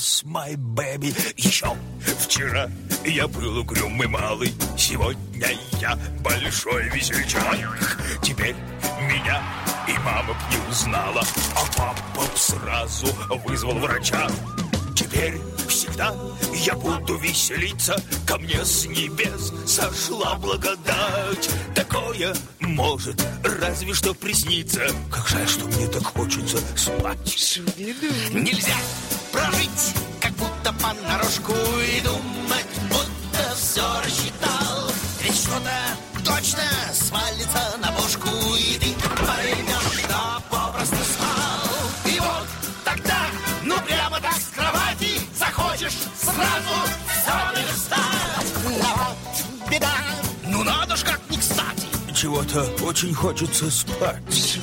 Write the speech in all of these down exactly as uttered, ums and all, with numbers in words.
Christmas, my baby. Еще вчера я был угрюмый малый, сегодня я большой весельчак. Теперь меня и мама б не узнала, а папа б сразу вызвал врача. Теперь всегда я буду веселиться, ко мне с небес сошла благодать. Такое может разве что присниться. Как жаль, что мне так хочется спать. Нельзя прожить, как будто понарошку, и думать, будто все рассчитал. Ведь что-то точно свалится на бошку, и ты поймешь, что попросту спал. И вот тогда, ну прямо так с кровати захочешь сразу все наверстать. Но вот беда, ну надо ж как не кстати. Чего-то очень хочется спать.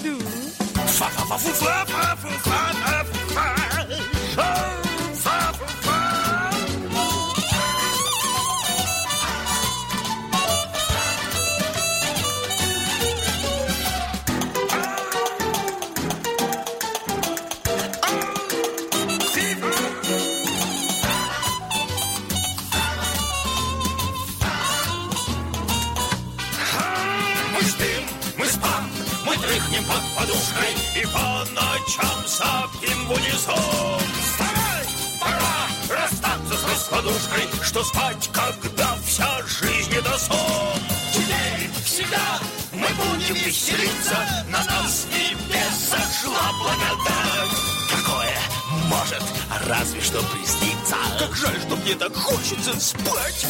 Дрыхнем под подушкой и по ночам сопим в унисон. Вставай, пора расстаться с раскладушкой, что спать, когда вся жизнь не до сон. Теперь всегда мы будем веселиться, на нас с небес сошла благодать. Какое может разве что присниться. Как жаль, что мне так хочется спать.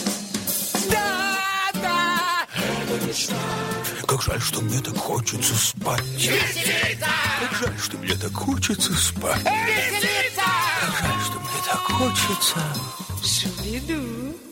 Да, да, это мечта. Как жаль, что мне так хочется спать. Веселиться! Как жаль, что мне так хочется спать. Веселиться! Как жаль, что мне так хочется. Шубиду.